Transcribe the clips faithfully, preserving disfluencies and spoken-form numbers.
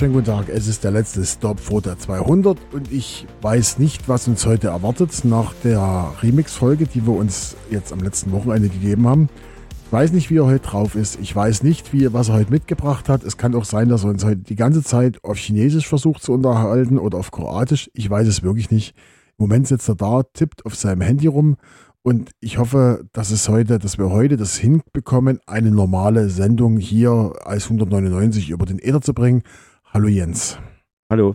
wunderschönen guten Tag. Es ist der letzte Stop vor der zweihundert und ich weiß nicht, was uns heute erwartet nach der Remix-Folge, die wir uns jetzt am letzten Wochenende gegeben haben. Ich weiß nicht, wie er heute drauf ist. Ich weiß nicht, wie, was er heute mitgebracht hat. Es kann auch sein, dass er uns heute die ganze Zeit auf Chinesisch versucht zu unterhalten oder auf Kroatisch. Ich weiß es wirklich nicht. Im Moment sitzt er da, tippt auf seinem Handy rum und ich hoffe, dass es heute, dass wir heute das hinbekommen, eine normale Sendung hier als hundertneunundneunzig über den Äther zu bringen. Hallo Jens. Hallo.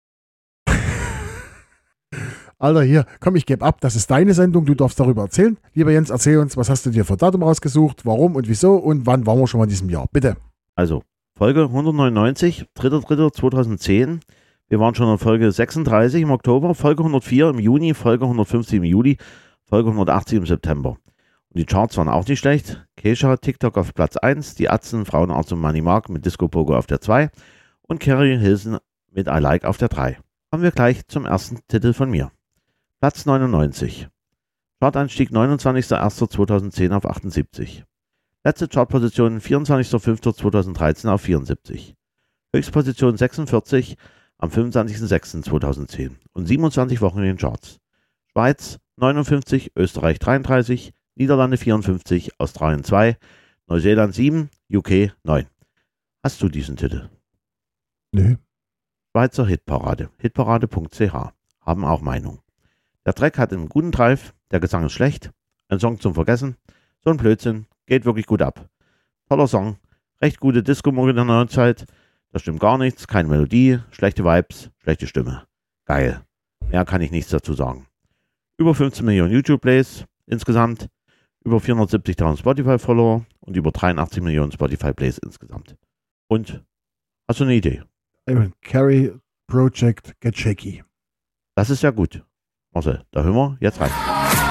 Alter, hier, komm, ich gebe ab, das ist deine Sendung, du darfst darüber erzählen. Lieber Jens, erzähl uns, was hast du dir für Datum rausgesucht, warum und wieso und wann waren wir schon mal in diesem Jahr? Bitte. Also, Folge hundertneunundneunzig, dritter dritter zweitausendzehn. Wir waren schon in Folge sechsunddreißig im Oktober, Folge hundertvier im Juni, Folge hundertfünfzig im Juli, Folge hundertachtzig im September. Und die Charts waren auch nicht schlecht. Kesha, TikTok auf Platz eins, die Atzen, Frauenarzt und Money Mark mit Disco Pogo auf der zwei und Carrie Hilson mit I Like auf der drei. Kommen wir gleich zum ersten Titel von mir. Platz neunundneunzig. Chartanstieg neunundzwanzigster erster zweitausendzehn auf achtundsiebzig. Letzte Chartposition vierundzwanzigster fünfter zweitausenddreizehn auf vierundsiebzig. Höchstposition sechsundvierzig am fünfundzwanzigster sechster zweitausendzehn und siebenundzwanzig Wochen in den Charts. Schweiz neunundfünfzig, Österreich dreiunddreißig, Niederlande vierundfünfzig, Australien zwei, Neuseeland sieben, U K neun. Hast du diesen Titel? Nö. Schweizer Hitparade, hitparade punkt c h, haben auch Meinung. Der Track hat einen guten Drive, der Gesang ist schlecht, ein Song zum Vergessen, so ein Blödsinn, geht wirklich gut ab. Toller Song, recht gute Disco-Mucke der Neuzeit, da stimmt gar nichts, keine Melodie, schlechte Vibes, schlechte Stimme. Geil. Mehr kann ich nichts dazu sagen. Über fünfzehn Millionen YouTube-Plays insgesamt, über vierhundertsiebzigtausend Spotify-Follower und über dreiundachtzig Millionen Spotify-Plays insgesamt. Und, hast du eine Idee? Carrie Project Get Shaky. Das ist ja gut. Marcel, da hören wir jetzt rein.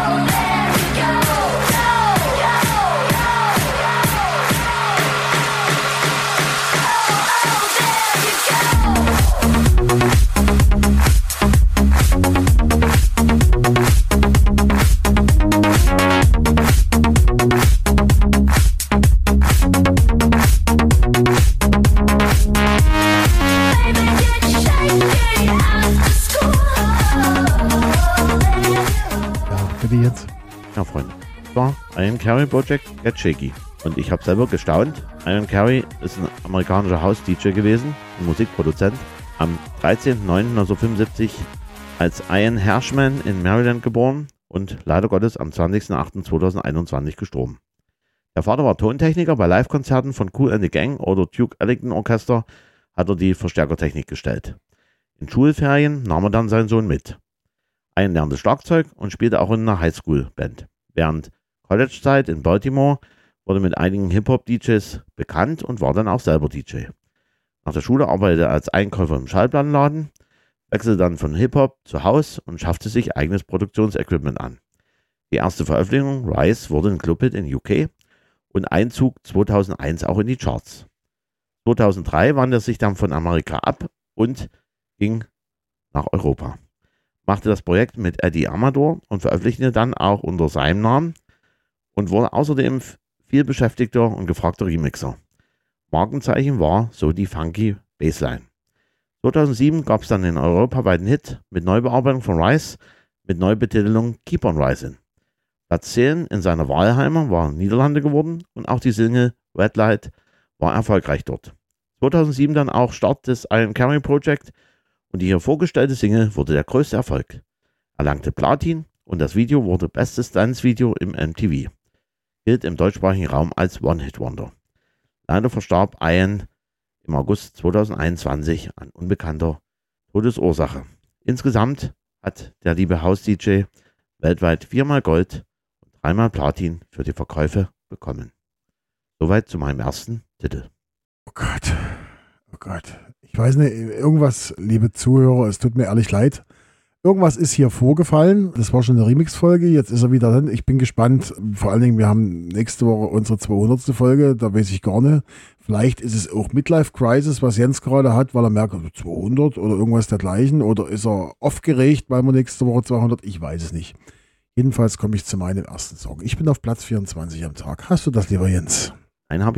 Jetzt? Ja, Freunde. Das war I Am Carrie Project Get Shaky. Und ich habe selber gestaunt. I Am Carrie ist ein amerikanischer House-D J gewesen, ein Musikproduzent. Am dreizehnten neunten neunzehnhundertfünfundsiebzig als Ian Hershman in Maryland geboren und leider Gottes am zwanzigsten achten zweitausendeinundzwanzig gestorben. Der Vater war Tontechniker bei Live-Konzerten von Kool and the Gang oder Duke Ellington Orchester, hat er die Verstärkertechnik gestellt. In Schulferien nahm er dann seinen Sohn mit. Ian lernte Schlagzeug und spielte auch in einer Highschool-Band. Während Collegezeit in Baltimore wurde mit einigen Hip-Hop-D Js bekannt und war dann auch selber D J. Nach der Schule arbeitete er als Einkäufer im Schallplattenladen, wechselte dann von Hip-Hop zu House und schaffte sich eigenes Produktionsequipment an. Die erste Veröffentlichung, Rise, wurde ein Clubhit in U K und Einzug zweitausendeins auch in die Charts. zweitausenddrei wandte er sich dann von Amerika ab und ging nach Europa. Machte das Projekt mit Eddie Amador und veröffentlichte dann auch unter seinem Namen und wurde außerdem vielbeschäftigter und gefragter Remixer. Markenzeichen war so die funky Bassline. zweitausendsieben gab es dann den europaweiten Hit mit Neubearbeitung von Rise mit Neubetitelung Keep on Rising. Platz zehn in seiner Wahlheimat war Niederlande geworden und auch die Single Red Light war erfolgreich dort. zweitausendsieben dann auch Start des I Am Carrie Project und die hier vorgestellte Single wurde der größte Erfolg. Erlangte Platin und das Video wurde bestes Dance-Video im M T V. Gilt im deutschsprachigen Raum als One-Hit-Wonder. Leider verstarb Ian im August zweitausendeinundzwanzig an unbekannter Todesursache. Insgesamt hat der liebe House-D J weltweit viermal Gold und dreimal Platin für die Verkäufe bekommen. Soweit zu meinem ersten Titel. Oh Gott, oh Gott. Ich weiß nicht, irgendwas, liebe Zuhörer, es tut mir ehrlich leid. Irgendwas ist hier vorgefallen. Das war schon eine Remix-Folge. Jetzt ist er wieder drin. Ich bin gespannt. Vor allen Dingen, wir haben nächste Woche unsere zweihundertste Folge. Da weiß ich gar nicht. Vielleicht ist es auch Midlife Crisis, was Jens gerade hat, weil er merkt, zweihundert oder irgendwas dergleichen. Oder ist er aufgeregt, weil wir nächste Woche zweihundert? Ich weiß es nicht. Jedenfalls komme ich zu meinem ersten Song. Ich bin auf Platz vierundzwanzig am Tag. Hast du das, lieber Jens? Nein, habe ich nicht.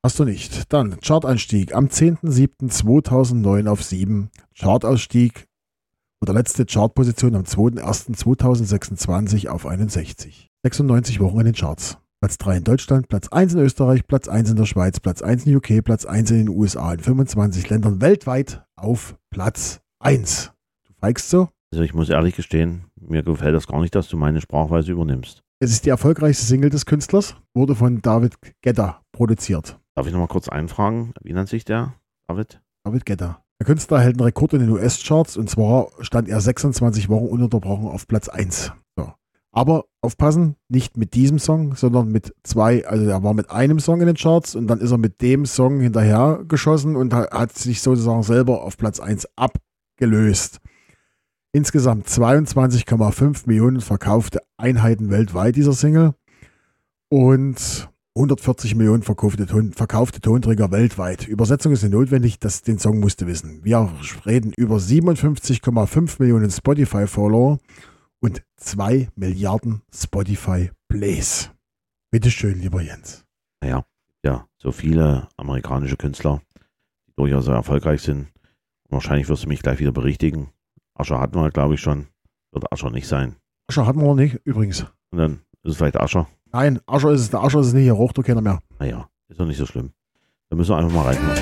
Hast du nicht. Dann Chartanstieg am zehnten siebten zweitausendneun auf sieben. Chartausstieg oder letzte Chartposition am zweiten ersten zweitausendsechsundzwanzig auf einundsechzig. sechsundneunzig Wochen in den Charts. Platz drei in Deutschland, Platz eins in Österreich, Platz eins in der Schweiz, Platz eins in U K, Platz eins in den U S A, in fünfundzwanzig Ländern weltweit auf Platz eins. Du feigst so? Also ich muss ehrlich gestehen, mir gefällt das gar nicht, dass du meine Sprachweise übernimmst. Es ist die erfolgreichste Single des Künstlers, wurde von David Guetta produziert. Darf ich nochmal kurz einfragen, wie nennt sich der, David? David Guetta. Der Künstler hält einen Rekord in den U S-Charts und zwar stand er sechsundzwanzig Wochen ununterbrochen auf Platz eins. So. Aber aufpassen, nicht mit diesem Song, sondern mit zwei, also er war mit einem Song in den Charts und dann ist er mit dem Song hinterher geschossen und hat sich sozusagen selber auf Platz eins abgelöst. Insgesamt zweiundzwanzig Komma fünf Millionen verkaufte Einheiten weltweit dieser Single und hundertvierzig Millionen verkaufte, Ton, verkaufte Tonträger weltweit. Übersetzung ist nicht notwendig, das, den Song musst du wissen. Wir reden über siebenundfünfzig Komma fünf Millionen Spotify-Follower und zwei Milliarden Spotify-Plays. Bitteschön, lieber Jens. Naja, ja, so viele amerikanische Künstler, die durchaus sehr erfolgreich sind. Wahrscheinlich wirst du mich gleich wieder berichtigen. Ascher hatten wir, glaube ich, schon. Wird Ascher nicht sein. Ascher hatten wir noch nicht, übrigens. Und dann ist es vielleicht Ascher. Nein, Ascher ist es. Der Ascher ist es nicht. Hier raucht doch keiner mehr. Naja, ist doch nicht so schlimm. Da müssen wir einfach mal reinhören.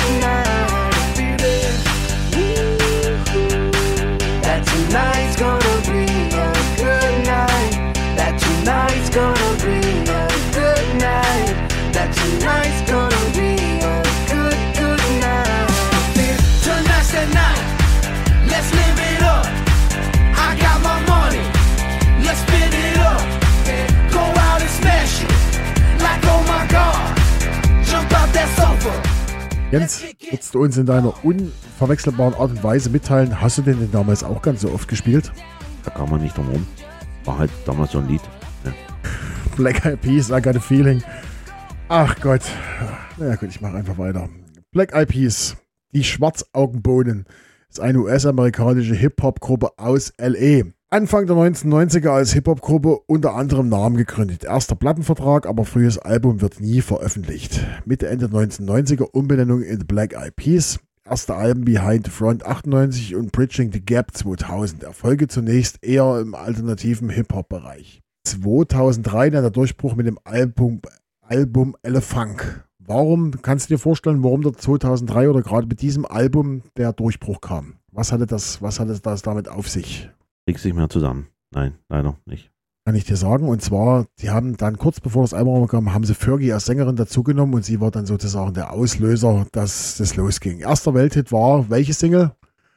Jens, würdest du uns in deiner unverwechselbaren Art und Weise mitteilen, hast du den denn damals auch ganz so oft gespielt? Da kam man nicht drum rum. War halt damals so ein Lied. Ja. Black Eyed Peas, I Got a Feeling. Ach Gott. Na ja, gut, ich mache einfach weiter. Black Eyed Peas, die Schwarzaugenbohnen, ist eine U S-amerikanische Hip-Hop-Gruppe aus L A. Anfang der neunzehnhundertneunziger als Hip-Hop-Gruppe unter anderem Namen gegründet. Erster Plattenvertrag, aber frühes Album wird nie veröffentlicht. Mitte, Ende neunzehnhundertneunziger Umbenennung in The Black Eyed Peas. Erste Alben Behind the Front achtundneunzig und Bridging the Gap zweitausend. Erfolge zunächst eher im alternativen Hip-Hop-Bereich. zweitausenddrei dann der Durchbruch mit dem Album, Album Elefunk. Warum, kannst du dir vorstellen, warum dort zweitausenddrei oder gerade mit diesem Album der Durchbruch kam? Was hatte das, was hatte das damit auf sich? Kriegst nicht mehr zusammen. Nein, leider nicht. Kann ich dir sagen. Und zwar, die haben dann kurz bevor das Album kam, haben sie Fergie als Sängerin dazugenommen und sie war dann sozusagen der Auslöser, dass das losging. Erster Welthit war welche Single?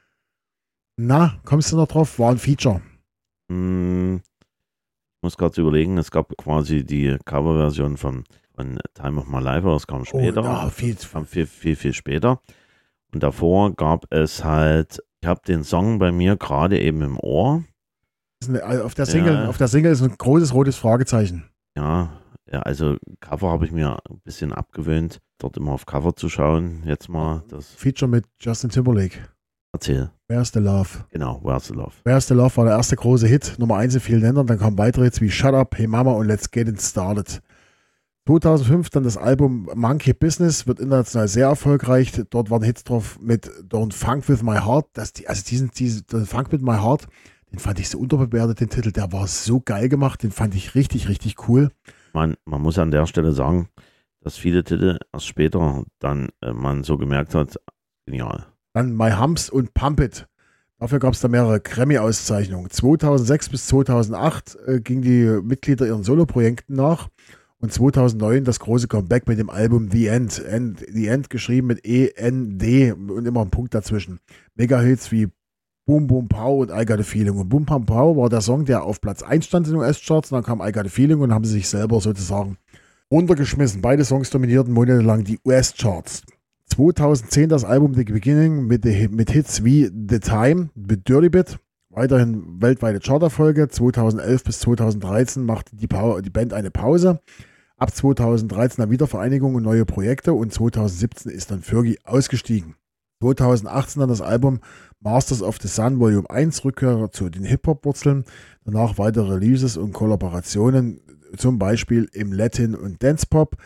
Na, kommst du noch drauf? War ein Feature. Hm, ich muss gerade überlegen, es gab quasi die Coverversion von, von Time of My Life, das kam später. Oh, ja, viel, das kam viel, viel, viel später. Und davor gab es halt, ich habe den Song bei mir gerade eben im Ohr. Auf der, Single, ja. auf der Single ist ein großes rotes Fragezeichen. Ja, ja, also Cover habe ich mir ein bisschen abgewöhnt, dort immer auf Cover zu schauen. Jetzt mal das Feature mit Justin Timberlake. Erzähl. Where's the Love? Genau, Where's the Love? Where's the Love war der erste große Hit, Nummer eins in vielen Ländern. Dann kamen weitere Hits wie Shut Up, Hey Mama und Let's Get It Started. zweitausendfünf dann das Album Monkey Business, wird international sehr erfolgreich. Dort waren Hits drauf mit Don't Funk With My Heart. Das, die, also diesen, diesen Don't Funk With My Heart, den fand ich so unterbewertet, den Titel. Der war so geil gemacht, den fand ich richtig, richtig cool. Man, man muss an der Stelle sagen, dass viele Titel erst später dann äh, man so gemerkt hat, genial. Dann My Humps und Pump It. Dafür gab es da mehrere Grammy-Auszeichnungen. zweitausendsechs bis zweitausendacht äh, gingen die Mitglieder ihren Soloprojekten nach. Und zweitausendneun das große Comeback mit dem Album The End. End The End geschrieben mit E N D und immer ein Punkt dazwischen. Mega-Hits wie Boom Boom Pow und I Got a Feeling. Und Boom Boom Pow war der Song, der auf Platz eins stand in den U S-Charts. Und dann kam I Got a Feeling und haben sie sich selber sozusagen runtergeschmissen. Beide Songs dominierten monatelang die U S-Charts. zweitausendzehn das Album The Beginning mit, mit Hits wie The Time, mit Dirty Bit. Weiterhin weltweite Charterfolge. zweitausendelf bis zweitausenddreizehn machte die, pa- die Band eine Pause. Ab zweitausenddreizehn dann Wiedervereinigung und neue Projekte. Und zweitausendsiebzehn ist dann Fergie ausgestiegen. zweitausendachtzehn dann das Album Masters of the Sun Volume eins, Rückkehr zu den Hip-Hop-Wurzeln. Danach weitere Releases und Kollaborationen, zum Beispiel im Latin- und Dance-Pop.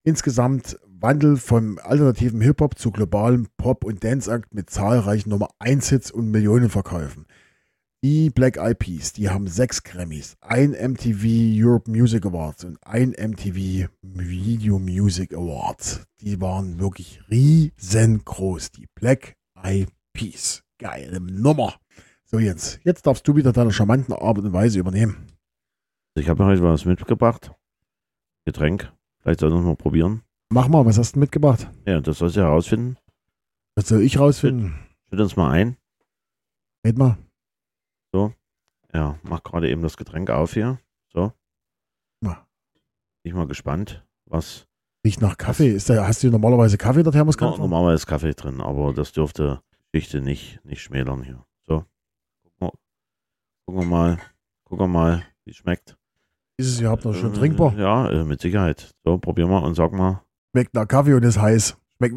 Insgesamt Wandel vom alternativen Hip-Hop zu globalem Pop- und Dance-Akt mit zahlreichen Nummer eins Hits und Millionenverkäufen. Die Black Eyed Peas, die haben sechs Grammys, ein M T V Europe Music Awards und ein M T V Video Music Awards. Die waren wirklich riesengroß, die Black Eyed Peas. Geile Nummer. So Jens, jetzt darfst du wieder deine charmanten Art und Weise übernehmen. Ich habe heute was mitgebracht. Getränk. Vielleicht soll ich noch mal probieren. Mach mal, was hast du mitgebracht? Ja, das sollst du herausfinden. Was soll ich rausfinden? Schütt uns mal ein. Red mal. So. Ja, mach gerade eben das Getränk auf hier. So. Ja. Bin ich mal gespannt, was. Riecht nach Kaffee. Ist da, hast du normalerweise Kaffee in der Thermoskanne? No, normalerweise ist Kaffee drin, aber das dürfte Geschichte nicht, nicht schmälern hier. So. Gucken wir, gucken wir mal. Gucken wir mal, wie es schmeckt. Ist es überhaupt noch schön äh, trinkbar? Ja, äh, mit Sicherheit. So, probier mal und sag mal. Schmeckt nach Kaffee und ist heiß. Schmeckt.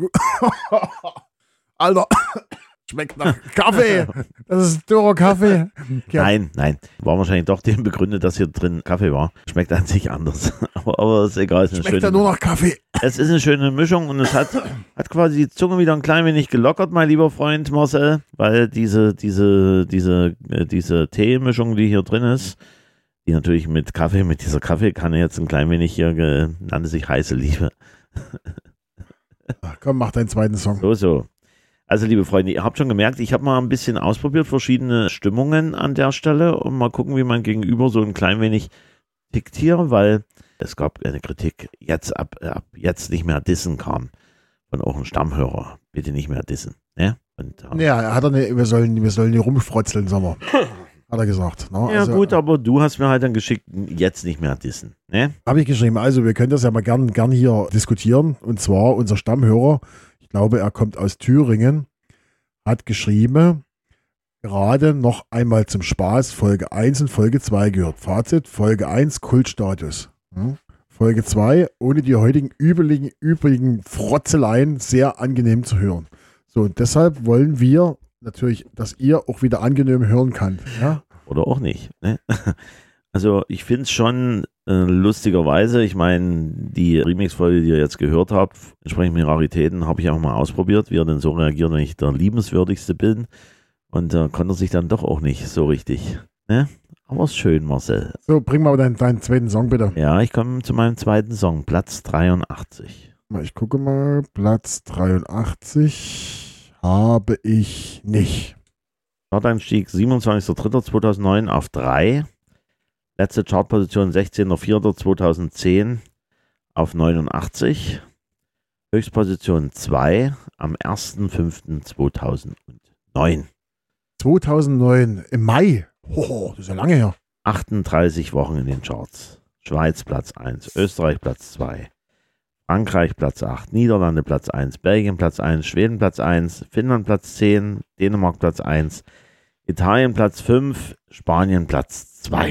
Alter, schmeckt nach Kaffee. Das ist dürrer Kaffee. Ja. Nein, nein. War wahrscheinlich doch dem begründet, dass hier drin Kaffee war. Schmeckt an sich anders. aber, aber ist egal. Ist schmeckt ja nur nach Kaffee. Es ist eine schöne Mischung und es hat, hat quasi die Zunge wieder ein klein wenig gelockert, mein lieber Freund Marcel, weil diese, diese, diese, äh, diese Teemischung, die hier drin ist, die natürlich mit Kaffee, mit dieser Kaffeekanne jetzt ein klein wenig hier ge, nannte sich heiße Liebe. Ach, komm, mach deinen zweiten Song. So, so. Also, liebe Freunde, ihr habt schon gemerkt, ich habe mal ein bisschen ausprobiert, verschiedene Stimmungen an der Stelle und mal gucken, wie man gegenüber so ein klein wenig tickt hier, weil es gab eine Kritik, jetzt ab, ab jetzt nicht mehr dissen kam von auch einem Stammhörer. Bitte nicht mehr dissen. Ne? Und, äh, ja, er hat er nicht, wir sollen, wir sollen die rumfrotzeln, sagen wir. Hat er gesagt. Ne? Ja also, gut, aber du hast mir halt dann geschickt, jetzt nicht mehr dissen. Ne? Habe ich geschrieben. Also wir können das ja mal gern, gern hier diskutieren. Und zwar unser Stammhörer, ich glaube, er kommt aus Thüringen, hat geschrieben, gerade noch einmal zum Spaß Folge eins und Folge zwei gehört. Fazit, Folge eins Kultstatus. Hm? Folge zwei, ohne die heutigen übrigen, übrigen Frotzeleien, sehr angenehm zu hören. So, und deshalb wollen wir natürlich, dass ihr auch wieder angenehm hören könnt. Ja? Oder auch nicht. Ne? Also ich finde es schon äh, lustigerweise, ich meine, die Remix-Folge, die ihr jetzt gehört habt, entsprechend mit Raritäten, habe ich auch mal ausprobiert, wie er denn so reagiert, wenn ich der liebenswürdigste bin. Und da äh, konnte er sich dann doch auch nicht so richtig. Ne? Aber ist schön, Marcel. So, bring mal deinen, deinen zweiten Song bitte. Ja, ich komme zu meinem zweiten Song, Platz dreiundachtzig. Ich gucke mal, Platz dreiundachtzig habe ich nicht. Charteinstieg siebenundzwanzigster dritter zweitausendneun auf drei. Letzte Chartposition sechzehnter vierter zweitausendzehn auf neunundachtzig. Höchstposition zwei am erster fünfter zweitausendneun. zweitausendneun, im Mai. Oh, das ist ja lange her. achtunddreißig Wochen in den Charts. Schweiz Platz eins, Österreich Platz zwei, Frankreich Platz acht, Niederlande Platz eins, Belgien Platz eins, Schweden Platz eins, Finnland Platz zehn, Dänemark Platz eins, Italien Platz fünf, Spanien Platz zwei.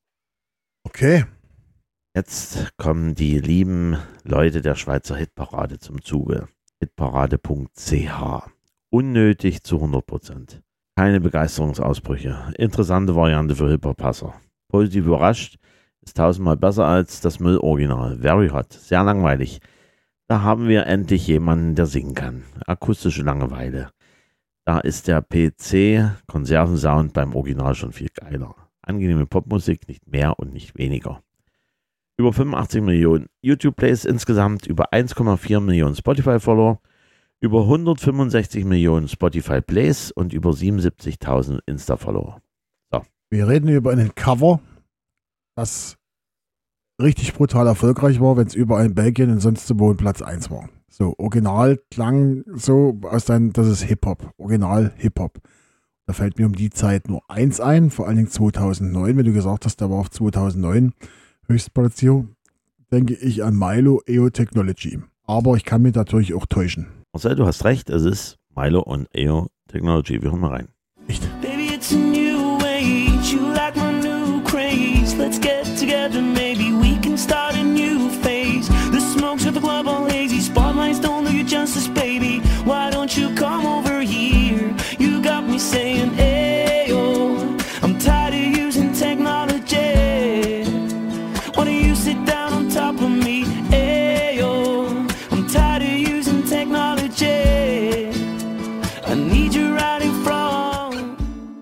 Okay. Jetzt kommen die lieben Leute der Schweizer Hitparade zum Zuge. hitparade punkt c h. Unnötig zu hundert Prozent. Keine Begeisterungsausbrüche. Interessante Variante für Hip-Hop-Passer. Positiv überrascht. Ist tausendmal besser als das Müll-Original. Very hot. Sehr langweilig. Da haben wir endlich jemanden, der singen kann. Akustische Langeweile. Da ist der P C-Konservensound beim Original schon viel geiler. Angenehme Popmusik, nicht mehr und nicht weniger. Über fünfundachtzig Millionen YouTube-Plays insgesamt, über eins Komma vier Millionen Spotify-Follower, über hundertfünfundsechzig Millionen Spotify-Plays und über siebenundsiebzigtausend Insta-Follower. So. Wir reden über einen Cover, das richtig brutal erfolgreich war, wenn es überall in Belgien und sonst wo Platz eins war. So, Original klang so aus deinem, das ist Hip-Hop, Original Hip-Hop. Da fällt mir um die Zeit nur eins ein, vor allen Dingen zweitausendneun, wenn du gesagt hast, der war auf zweitausendneun Höchstplatzierung, denke ich an Milo A O Technology. Aber ich kann mich natürlich auch täuschen. Marcel, du hast recht, es ist Milo und A O Technology. Wir hören mal rein. Echt? Baby, it's a new age. You like my new craze. Let's get together, maybe we can start a new phase. The smoke's at the club all hazy. Spotlights don't do you justice, baby. Why don't you come over here? You got me saying, ayo. I'm tired of using technology. Why don't you sit down on top of me, ayo?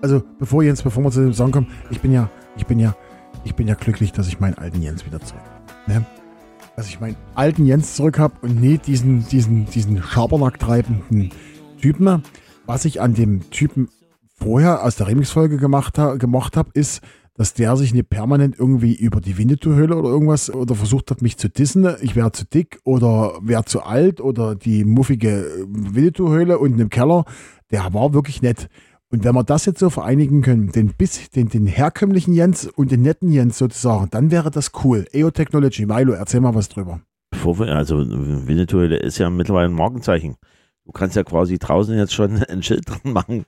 also bevor Jens, bevor wir zu dem Song kommen, ich bin ja, ich bin ja, ich bin ja glücklich, dass ich meinen alten Jens wieder zurück habe. Ne? Dass ich meinen alten Jens zurück habe und nicht diesen, diesen, diesen Schabernack treibenden Typen. Was ich an dem Typen vorher aus der Remix-Folge gemacht ha, gemocht habe, ist, dass der sich nicht permanent irgendwie über die Winnetou-Höhle oder irgendwas oder versucht hat, mich zu dissen. Ich wäre zu dick oder wäre zu alt oder die muffige Winnetou-Höhle unten im Keller. Der war wirklich nett. Und wenn wir das jetzt so vereinigen können, den, bis, den, den herkömmlichen Jens und den netten Jens sozusagen, dann wäre das cool. E O Technology, Milo, erzähl mal was drüber. Also Winnetou-Höhle ist ja mittlerweile ein Markenzeichen. Du kannst ja quasi draußen jetzt schon ein Schild dran machen.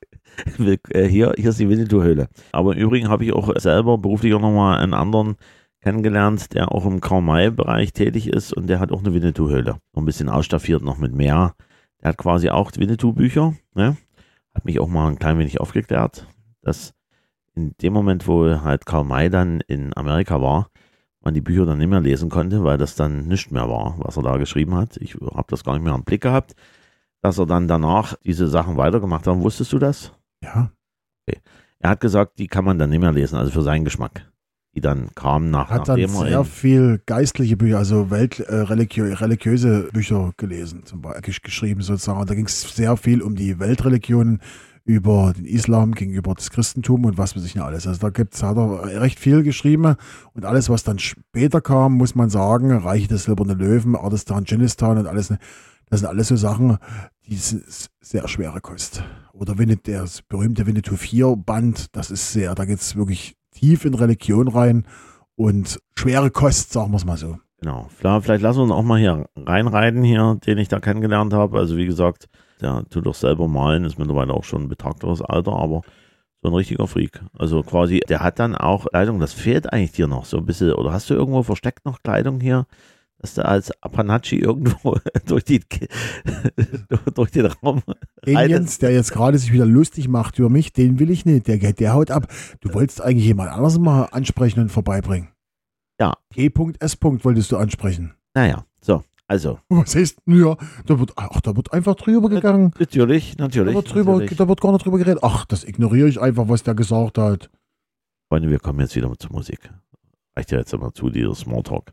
Hier, hier ist die Winnetou-Höhle. Aber im Übrigen habe ich auch selber beruflich auch nochmal einen anderen kennengelernt, der auch im Karl-May-Bereich tätig ist und der hat auch eine Winnetou-Höhle. Noch ein bisschen ausstaffiert, noch mit mehr. Der hat quasi auch Winnetou-Bücher. Ne? Hat mich auch mal ein klein wenig aufgeklärt, dass in dem Moment, wo halt Karl May dann in Amerika war, man die Bücher dann nicht mehr lesen konnte, weil das dann nicht mehr war, was er da geschrieben hat. Ich habe das gar nicht mehr im Blick gehabt. Dass er dann danach diese Sachen weitergemacht hat. Wusstest du das? Ja. Okay. Er hat gesagt, die kann man dann nicht mehr lesen, also für seinen Geschmack. Die dann kamen nach Hat dann sehr viel geistliche Bücher, also welt, äh, religiö religiöse Bücher gelesen, zum Beispiel geschrieben sozusagen. Da ging es sehr viel um die Weltreligionen, über den Islam gegenüber das Christentum und was weiß ich nicht alles. Also da gibt's, hat er recht viel geschrieben und alles, was dann später kam, muss man sagen, Reich des Silbernen Löwen, Ardistan, Dschinnistan und alles, das sind alles so Sachen, die sind sehr schwere Kost. Oder Winnetou, das berühmte Winnetou vier Band, das ist sehr, da geht es wirklich tief in Religion rein und schwere Kost, sagen wir es mal so. Genau, vielleicht lassen wir uns auch mal hier reinreiten hier, den ich da kennengelernt habe. Also wie gesagt, der tut doch selber malen, ist mittlerweile auch schon ein betagteres Alter, aber so ein richtiger Freak. Also quasi, der hat dann auch Kleidung, das fehlt eigentlich dir noch so ein bisschen. Oder hast du irgendwo versteckt noch Kleidung hier? Dass du als Apanachi irgendwo durch, die, durch den Raum den Jens, der jetzt gerade sich wieder lustig macht über mich, den will ich nicht. Der, der haut ab. Du wolltest eigentlich jemand anderes mal ansprechen und vorbeibringen. Ja. G S. wolltest du ansprechen. Naja, so, also. Was heißt, ja, da wird, ach, da wird einfach drüber gegangen. Natürlich, natürlich. Da wird, drüber, natürlich. Da wird gar nicht drüber geredet. Ach, das ignoriere ich einfach, was der gesagt hat. Freunde, wir kommen jetzt wieder zur Musik. Reicht ja jetzt immer zu, dieser Smalltalk.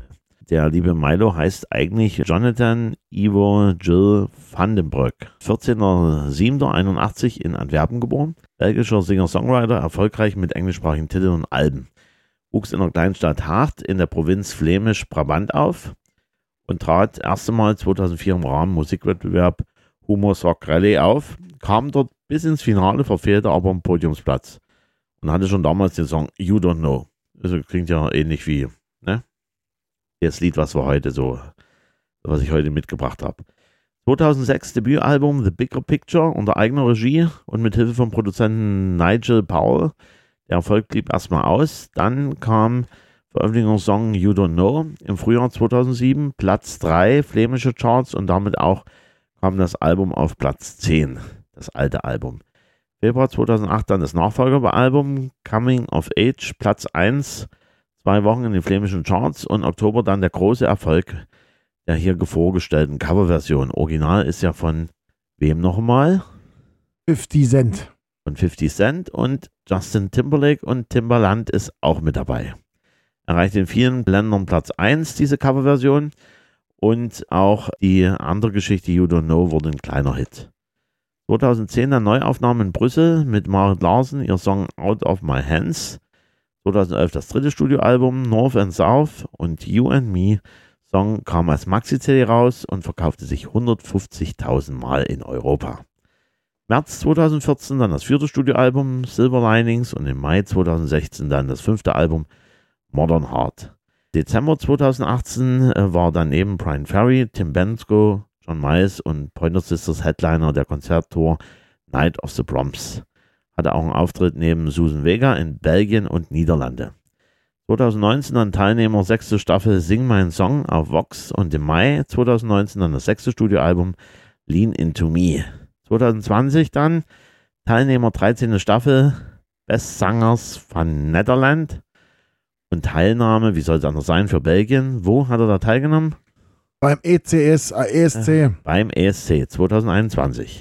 Der liebe Milo heißt eigentlich Jonathan Ivo Gilles van den Broek. vierzehnter siebter einundachtzig in Antwerpen geboren. Belgischer Singer-Songwriter, erfolgreich mit englischsprachigen Titeln und Alben. Wuchs in der Kleinstadt Hart in der Provinz Flämisch-Brabant auf und trat erst einmal zweitausendvier im Rahmen Musikwettbewerb Humor Rock Rallye auf, kam dort bis ins Finale, verfehlte aber einen Podiumsplatz und hatte schon damals den Song You Don't Know. Also klingt ja ähnlich wie, ne? Das Lied, was wir heute so, was ich heute mitgebracht habe. zweitausendsechs Debütalbum The Bigger Picture unter eigener Regie und mit Hilfe vom Produzenten Nigel Powell. Der Erfolg blieb erstmal aus. Dann kam Veröffentlichungssong You Don't Know im Frühjahr zweitausendsieben, Platz drei flämische Charts und damit auch kam das Album auf Platz zehn, das alte Album. Februar zweitausendacht dann das Nachfolgealbum Coming of Age, Platz eins, zwei Wochen in den flämischen Charts und Oktober dann der große Erfolg der hier vorgestellten Coverversion. Original ist ja von wem nochmal? fifty Cent. Von fifty Cent und Justin Timberlake und Timbaland ist auch mit dabei. Erreicht in vielen Ländern Platz eins, diese Coverversion. Und auch die andere Geschichte, You Don't Know, wurde ein kleiner Hit. zweitausendzehn dann Neuaufnahmen in Brüssel mit Marit Larsen, ihr Song Out of My Hands. zweitausendelf das dritte Studioalbum North and South und You and Me Song kam als Maxi-C D raus und verkaufte sich hundertfünfzigtausend Mal in Europa. März zweitausendvierzehn dann das vierte Studioalbum Silver Linings und im Mai zweitausendsechzehn dann das fünfte Album Modern Heart. Dezember zweitausendachtzehn äh, war dann neben Brian Ferry, Tim Bensko, John Miles und Pointer Sisters Headliner der Konzerttour Night of the Proms. Hatte auch einen Auftritt neben Susan Vega in Belgien und Niederlande. zweitausendneunzehn dann Teilnehmer sechste Staffel Sing My Song auf Vox und im Mai zweitausendneunzehn dann das sechste Studioalbum Lean Into Me. zweitausendzwanzig dann Teilnehmer dreizehnte Staffel Best Singers von Netherland und Teilnahme, wie soll es anders sein, für Belgien. Wo hat er da teilgenommen? Beim E C S, E S C. Äh, beim E S C zweitausendeinundzwanzig.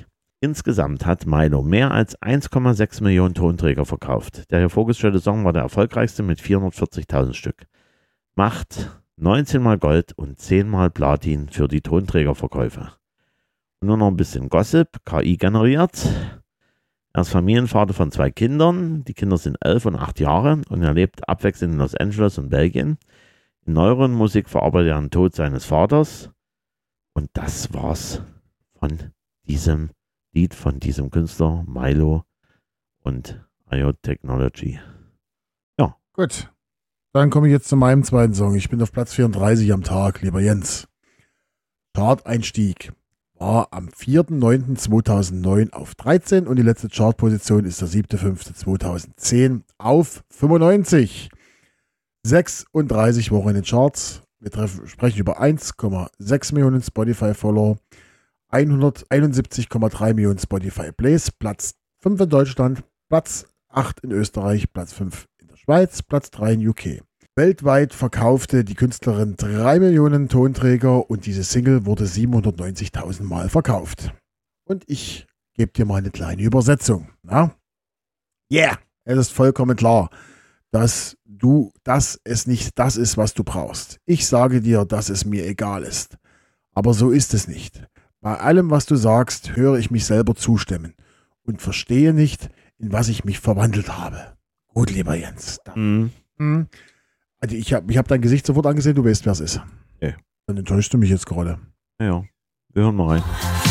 Insgesamt hat Milo mehr als eins Komma sechs Millionen Tonträger verkauft. Der hier vorgestellte Song war der erfolgreichste mit vierhundertvierzigtausend Stück. Macht neunzehn mal Gold und zehn mal Platin für die Tonträgerverkäufe. Und nur noch ein bisschen Gossip, K I generiert. Er ist Familienvater von zwei Kindern. Die Kinder sind elf und acht Jahre und er lebt abwechselnd in Los Angeles und Belgien. In neueren Musik verarbeitet er den Tod seines Vaters. Und das war's von diesem Lied, von diesem Künstler, Milo und I O Technology. Ja. Gut. Dann komme ich jetzt zu meinem zweiten Song. Ich bin auf Platz vierunddreißig am Tag, lieber Jens. Chart-Einstieg war am vierter neunter zweitausendneun auf dreizehn und die letzte Chartposition ist der siebter fünfter zweitausendzehn auf fünfundneunzig. sechsunddreißig Wochen in den Charts. Wir treffen, sprechen über eins Komma sechs Millionen Spotify-Follower, hunderteinundsiebzig Komma drei Millionen Spotify-Plays, Platz fünf in Deutschland, Platz acht in Österreich, Platz fünf in der Schweiz, Platz drei in U K. Weltweit verkaufte die Künstlerin drei Millionen Tonträger und diese Single wurde siebenhundertneunzigtausend Mal verkauft. Und ich gebe dir mal eine kleine Übersetzung. Ja? Yeah, es ist vollkommen klar, dass du, dass es nicht das ist, was du brauchst. Ich sage dir, dass es mir egal ist. Aber so ist es nicht. Bei allem, was du sagst, höre ich mich selber zustimmen und verstehe nicht, in was ich mich verwandelt habe. Gut, lieber Jens. Mhm. Hm. Also ich habe ich hab dein Gesicht sofort angesehen, du weißt, wer es ist. Okay. Dann enttäuschst du mich jetzt gerade. Ja, ja. Wir hören mal rein.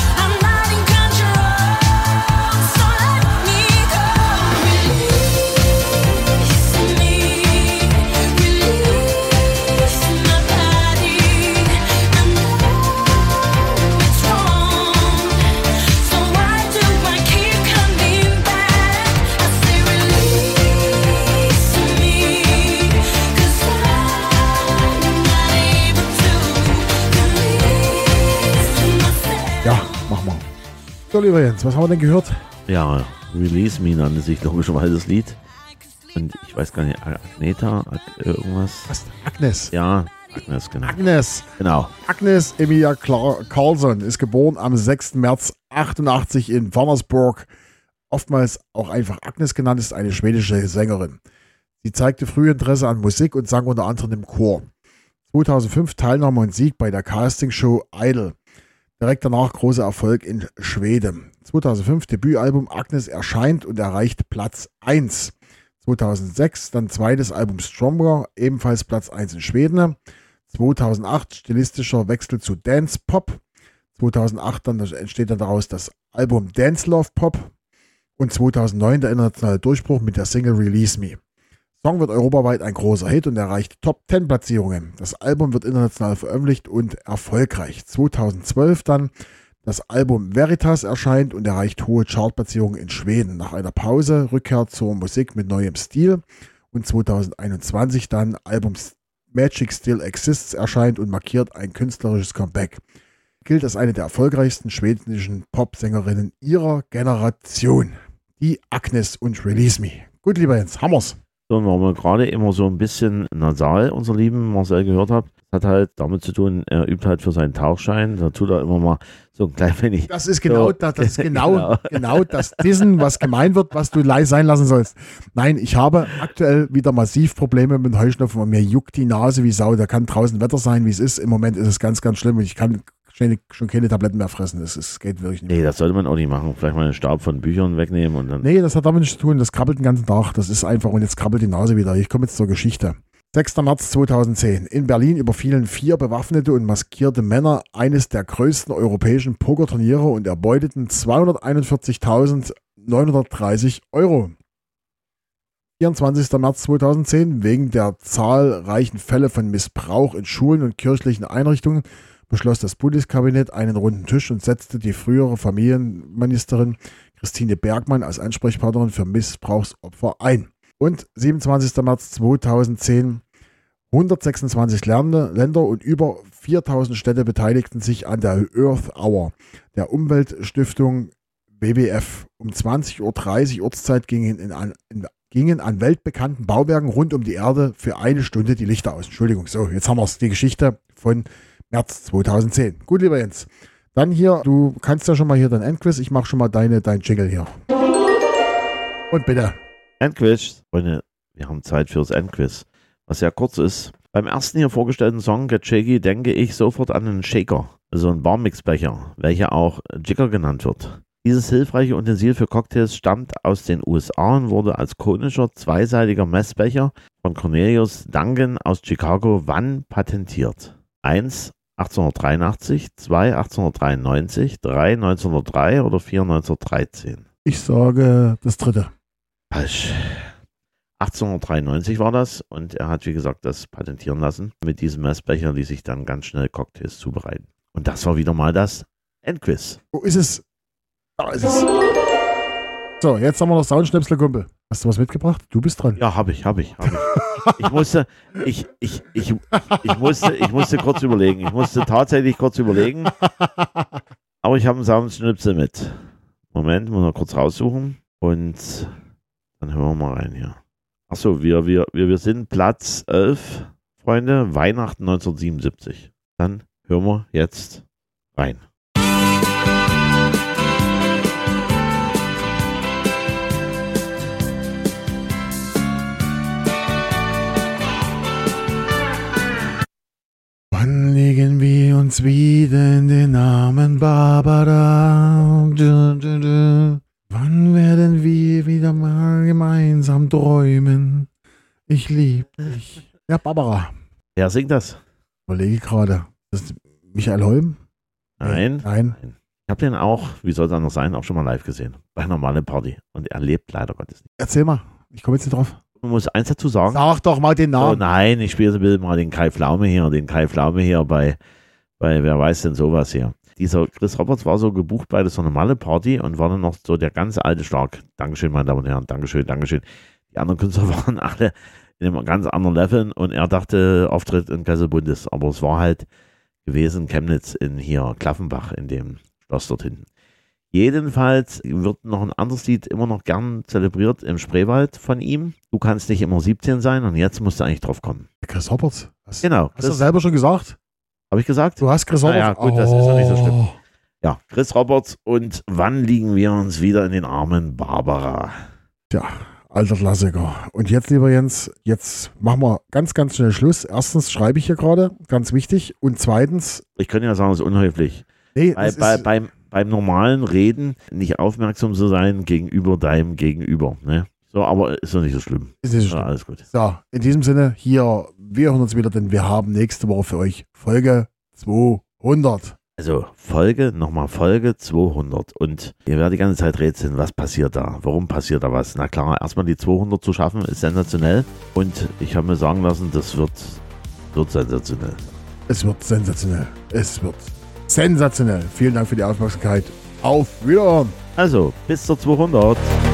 So, lieber Jens, was haben wir denn gehört? Ja, Release Me nannte sich logischerweise das Lied. Und ich weiß gar nicht, Agneta, Ag irgendwas. Was? Agnes? Ja, Agnes, genau. Agnes. Genau. Agnes Emilia Karlsson ist geboren am sechster März achtundachtzig in Vänersborg. Oftmals auch einfach Agnes genannt, ist eine schwedische Sängerin. Sie zeigte früh Interesse an Musik und sang unter anderem im Chor. zweitausendfünf Teilnahme und Sieg bei der Castingshow Idol. Direkt danach großer Erfolg in Schweden. zweitausendfünf Debütalbum Agnes erscheint und erreicht Platz eins. zweitausendsechs dann zweites Album Stronger, ebenfalls Platz eins in Schweden. zweitausendacht stilistischer Wechsel zu Dance Pop. zweitausendacht dann entsteht dann daraus das Album Dance Love Pop. Und zweitausendneun der internationale Durchbruch mit der Single Release Me. Song wird europaweit ein großer Hit und erreicht Top zehn Platzierungen. Das Album wird international veröffentlicht und erfolgreich. zweitausendzwölf dann das Album Veritas erscheint und erreicht hohe Chartplatzierungen in Schweden. Nach einer Pause Rückkehr zur Musik mit neuem Stil. Und zweitausendeinundzwanzig dann Album Magic Still Exists erscheint und markiert ein künstlerisches Comeback. Gilt als eine der erfolgreichsten schwedischen Popsängerinnen ihrer Generation. Die Agnes und Release Me. Gut, lieber Jens, Hammers. So, und warum wir gerade immer so ein bisschen nasal, unser lieben Marcel, gehört habt, hat halt damit zu tun, er übt halt für seinen Tauchschein, da tut er immer mal so ein klein wenig. Das ist genau, so. das, das ist genau, genau. genau das Dissen, was gemeint wird, was du leise sein lassen sollst. Nein, ich habe aktuell wieder massiv Probleme mit Heuschnupfen und mir juckt die Nase wie Sau. Da kann draußen Wetter sein, wie es ist. Im Moment ist es ganz, ganz schlimm und ich kann schon keine Tabletten mehr fressen. Das, das geht wirklich nicht mehr. Nee, das sollte man auch nicht machen. Vielleicht mal den Staub von Büchern wegnehmen und dann. Nee, das hat damit nichts zu tun. Das krabbelt den ganzen Tag. Das ist einfach, und jetzt krabbelt die Nase wieder. Ich komme jetzt zur Geschichte. sechster März zweitausendzehn. In Berlin überfielen vier bewaffnete und maskierte Männer eines der größten europäischen Pokerturniere und erbeuteten zweihunderteinundvierzigtausendneunhundertdreißig Euro. vierundzwanzigster März zweitausendzehn. Wegen der zahlreichen Fälle von Missbrauch in Schulen und kirchlichen Einrichtungen beschloss das Bundeskabinett einen runden Tisch und setzte die frühere Familienministerin Christine Bergmann als Ansprechpartnerin für Missbrauchsopfer ein. Und siebenundzwanzigster März zweitausendzehn. hundertsechsundzwanzig Länder und über viertausend Städte beteiligten sich an der Earth Hour der Umweltstiftung W W F. Um zwanzig Uhr dreißig Ortszeit gingen, in, in, gingen an weltbekannten Bauwerken rund um die Erde für eine Stunde die Lichter aus. Entschuldigung, so, jetzt haben wir es. Die Geschichte von März zweitausendzehn. Gut, lieber Jens. Dann hier, du kannst ja schon mal hier dein Endquiz. Ich mache schon mal deine, dein Jingle hier. Und bitte. Endquiz. Freunde, wir haben Zeit fürs Endquiz, was ja kurz ist. Beim ersten hier vorgestellten Song, Get Shaky, denke ich sofort an einen Shaker, also einen Barmixbecher, welcher auch Jigger genannt wird. Dieses hilfreiche Utensil für Cocktails stammt aus den U S A und wurde als konischer, zweiseitiger Messbecher von Cornelius Duncan aus Chicago wann patentiert? eins. achtzehnhundertdreiundachtzig, zwei. achtzehnhundertdreiundneunzig, drei. neunzehnhundertdrei oder vier. neunzehnhundertdreizehn? Ich sage das dritte. Falsch. achtzehnhundertdreiundneunzig war das und er hat, wie gesagt, das patentieren lassen. Mit diesem Messbecher ließ sich dann ganz schnell Cocktails zubereiten. Und das war wieder mal das Endquiz. Wo ist es? Da ist es. So, jetzt haben wir noch Soundschnipsel, Kumpel. Hast du was mitgebracht? Du bist dran. Ja, habe ich, habe ich, habe ich. Ich musste, ich, ich, ich, ich musste, ich musste kurz überlegen. Ich musste tatsächlich kurz überlegen. Aber ich habe einen Soundschnipsel mit. Moment, muss noch kurz raussuchen. Und dann hören wir mal rein hier. Achso, wir, wir, wir, wir sind Platz elf, Freunde, Weihnachten neunzehnhundertsiebenundsiebzig. Dann hören wir jetzt rein. Wann legen wir uns wieder in den Armen, Barbara? Du, du, du. Wann werden wir wieder mal gemeinsam träumen? Ich liebe dich. Ja, Barbara. Wer singt das? Überlege gerade. Das ist Michael Holm? Nein. Nein. Ich habe den auch, wie soll es anders sein, auch schon mal live gesehen. Bei einer normalen Party. Und er lebt leider Gottes nicht. Erzähl mal. Ich komme jetzt nicht drauf. Man muss eins dazu sagen. Sag doch mal den Oh, Namen. nein, ich spiele mal den Kai Pflaume hier, den Kai Pflaume hier bei, bei wer weiß denn sowas hier. Dieser Chris Roberts war so gebucht bei so einer Malle-Party und war dann noch so der ganz alte Stark. Dankeschön, meine Damen und Herren, Dankeschön, Dankeschön. Die anderen Künstler waren alle in einem ganz anderen Level und er dachte, Auftritt in Kesselbundes. Aber es war halt gewesen Chemnitz in hier Klaffenbach, in dem Schloss dort hinten. Jedenfalls wird noch ein anderes Lied immer noch gern zelebriert im Spreewald von ihm. Du kannst nicht immer siebzehn sein und jetzt musst du eigentlich drauf kommen. Chris Roberts. Hast, Genau. hast du selber schon gesagt? Habe ich gesagt? Du hast Chris Roberts. Ja, gut, das ist ja nicht so schlimm. Oh. Ja, Chris Roberts und wann liegen wir uns wieder in den Armen Barbara? Tja, alter Klassiker. Und jetzt, lieber Jens, jetzt machen wir ganz, ganz schnell Schluss. Erstens schreibe ich hier gerade, ganz wichtig. Und zweitens... Ich könnte ja sagen, es ist unhöflich. Nee, bei, das bei, ist, beim, beim normalen Reden nicht aufmerksam zu sein gegenüber deinem Gegenüber. Ne? So, aber ist doch nicht so schlimm. ist nicht so Ja, schlimm. alles gut. So, in diesem Sinne, hier, wir hören uns wieder, denn wir haben nächste Woche für euch Folge zweihundert. Also Folge, nochmal Folge zweihundert. Und ihr werdet die ganze Zeit rätseln, was passiert da? Warum passiert da was? Na klar, erstmal die zweihundert zu schaffen, ist sensationell. Und ich habe mir sagen lassen, das wird, wird sensationell. Es wird sensationell. Es wird sensationell. Vielen Dank für die Aufmerksamkeit. Auf Wiedersehen. Also, bis zur zweihundert.